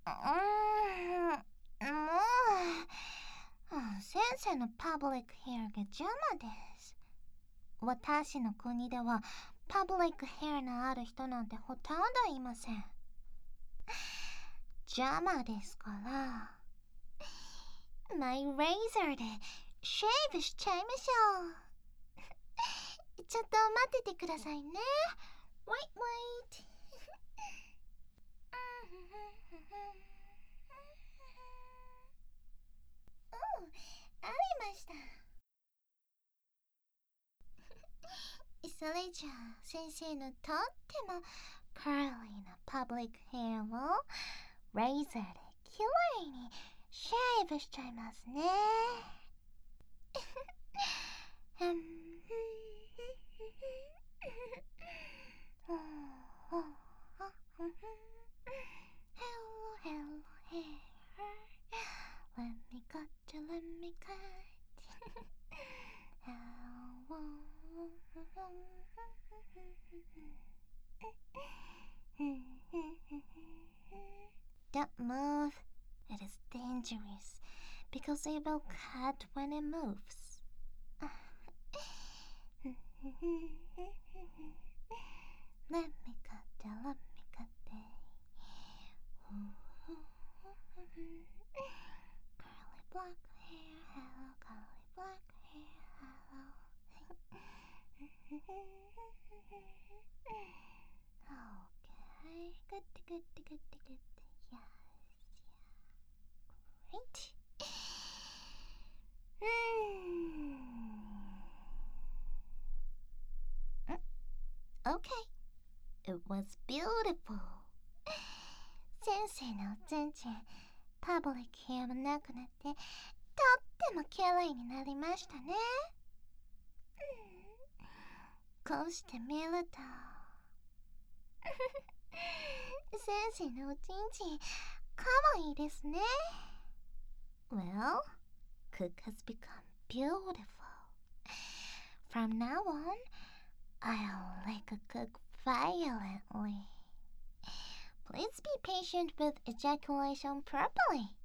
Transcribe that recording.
先生のパブリックヘアが邪魔です。私の国ではパブリックヘアのある人なんてほとんどいません。邪魔ですから、マイレーザーでシェーブしちゃいましょう。ちょっと待っててくださいね。Wait. ありました。それじゃあ先生のとってもカーリーなパブリックヘアをレーザーできれいにシェーブしちゃいますね。Hello, hair. Let me cut. Don't move. It is dangerous because it will cut when it moves. Let me cut it. Curly black hair, hello, curly black hair, hello. Okay, good. Yes. Great. Okay. It was beautiful. 先生の全然パブリックヘアもなくなってとっても綺麗になりましたね。こうして見ると先生のおちんちんかわいいですね。Well, Cook has become beautiful. From now on, I'll lick a Cook violently. Please be patient with ejaculation properly.